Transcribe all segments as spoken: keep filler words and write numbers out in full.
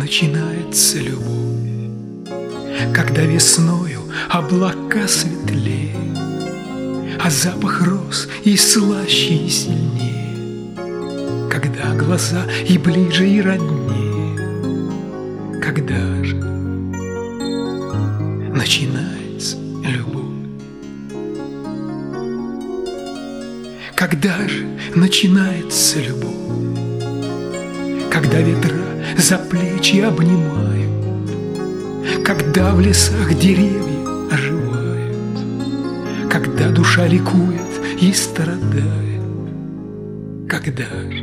начинается любовь, когда весною облака светлее, а запах роз и слаще, и сильнее, когда глаза и ближе, и роднее. Когда же начинается любовь? Когда же начинается любовь? Когда ветра за плечи обнимают, когда в лесах деревья оживают, когда душа ликует и страдает. Когда же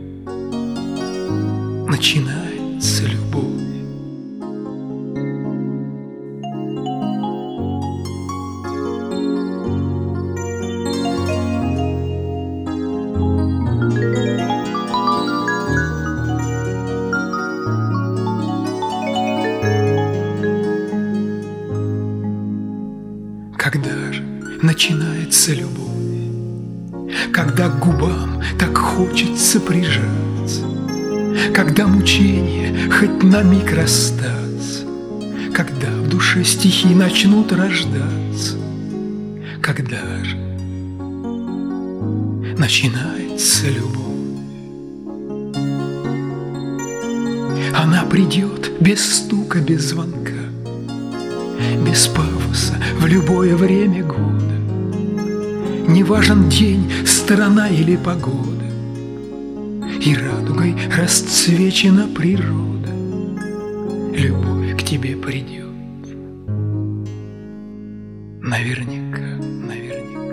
начинается любовь? Когда же начинается любовь? Когда к губам так хочется прижаться, когда мучения хоть на миг расстаться, когда в душе стихи начнут рождаться. Когда же начинается любовь? Она придет без стука, без звонка, без пафоса в любое время года. Не важен день, страна или погода, и радугой расцвечена природа. Любовь к тебе придет наверняка, наверняка.